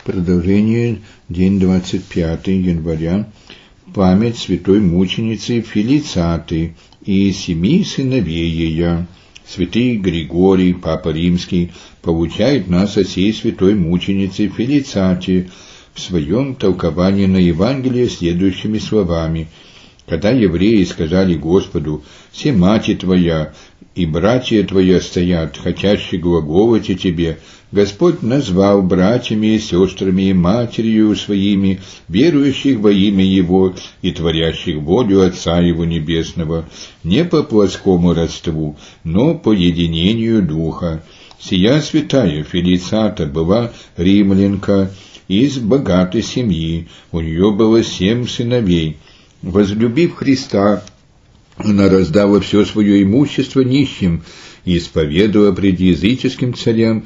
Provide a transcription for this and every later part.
Продолжение, день 25 января, память святой мученицы Фелицаты и 7 сыновей ее. Святый Григорий, Папа Римский, поучает нас о сей святой мученице Фелицате в своем толковании на Евангелие следующими словами. Когда евреи сказали Господу: «Се мати Твоя и братья Твоя стоят, хотящие глаголать о Тебе», Господь назвал братьями и сестрами и матерью своими верующих во имя Его и творящих волю Отца Его Небесного, не по плотскому родству, но по единению Духа. Сия святая Фелицата была римлянка из богатой семьи, у нее было 7 сыновей. Возлюбив Христа, она раздала все свое имущество нищим и исповедовала пред языческим царям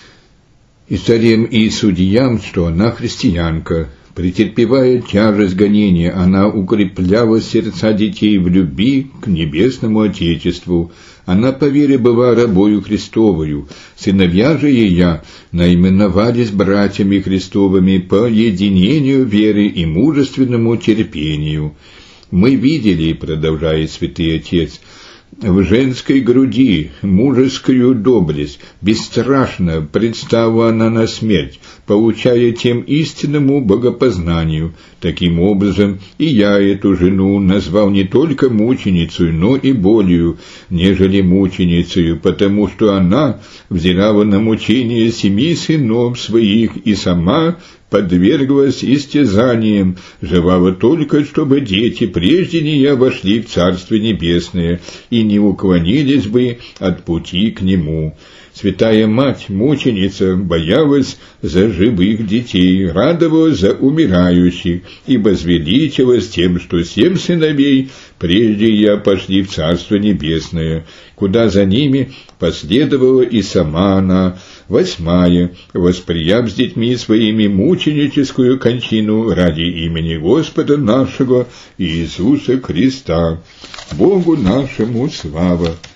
и судьям, что она христианка. Претерпевая тяжесть гонения, она укрепляла сердца детей в любви к небесному Отечеству. Она по вере была рабою Христовою. Сыновья же ее наименовались братьями Христовыми по единению веры и мужественному терпению. Мы видели, продолжает святый Отец, в женской груди мужескую доблесть, бесстрашно предстала она на смерть, получая тем истинному богопознанию. Таким образом, и я эту жену назвал не только мученицей, но и более, нежели мученицей, потому что она взирала на мучения 7 сынов своих и сама подверглась истязаниям, желала только, чтобы дети прежде нее вошли в Царствие Небесное и не уклонились бы от пути к Нему. Святая Мать-мученица боялась за живых детей, радовалась за умирающих и возвеличилась тем, что 7 сыновей прежде ее пошли в Царство Небесное, куда за ними последовала и сама она, 8, восприяв с детьми своими мученическую кончину ради имени Господа нашего Иисуса Христа. Богу нашему слава!